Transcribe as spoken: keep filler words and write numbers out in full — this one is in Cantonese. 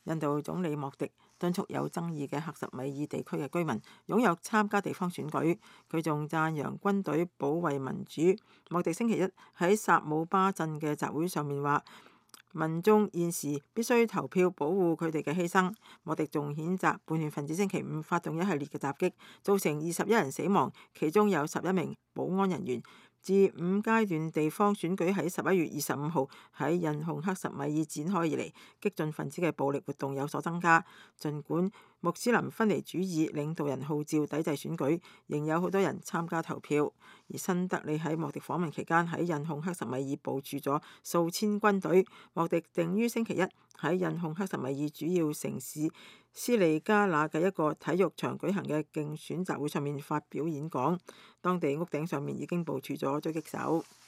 印度總理莫迪敦促有爭議嘅克什米爾地區嘅居民踴躍參加地方選舉。佢仲讚揚軍隊保衛民主。莫迪星期一喺薩姆巴鎮嘅集會上面話，民眾現時必須投票保護佢哋嘅犧牲。莫迪仲譴責叛亂分子星期五發動一系列嘅襲擊，造成二十一人死亡，其中有十一名保安人員。自五階段地方選舉喺十一月二十五號喺印控克什米爾展開以嚟，激進分子嘅暴力活動有所增加。儘管穆斯林分離主義領導人號召抵制選舉，仍有好多人參加投票。而新德里喺莫迪訪問期間喺印控克什米爾部署咗數千軍隊。莫迪定於星期一喺印控克什米爾主要城市斯利加那嘅一個體育場舉行嘅競選集會上面發表演講，當地屋頂上面已經部署咗狙擊手。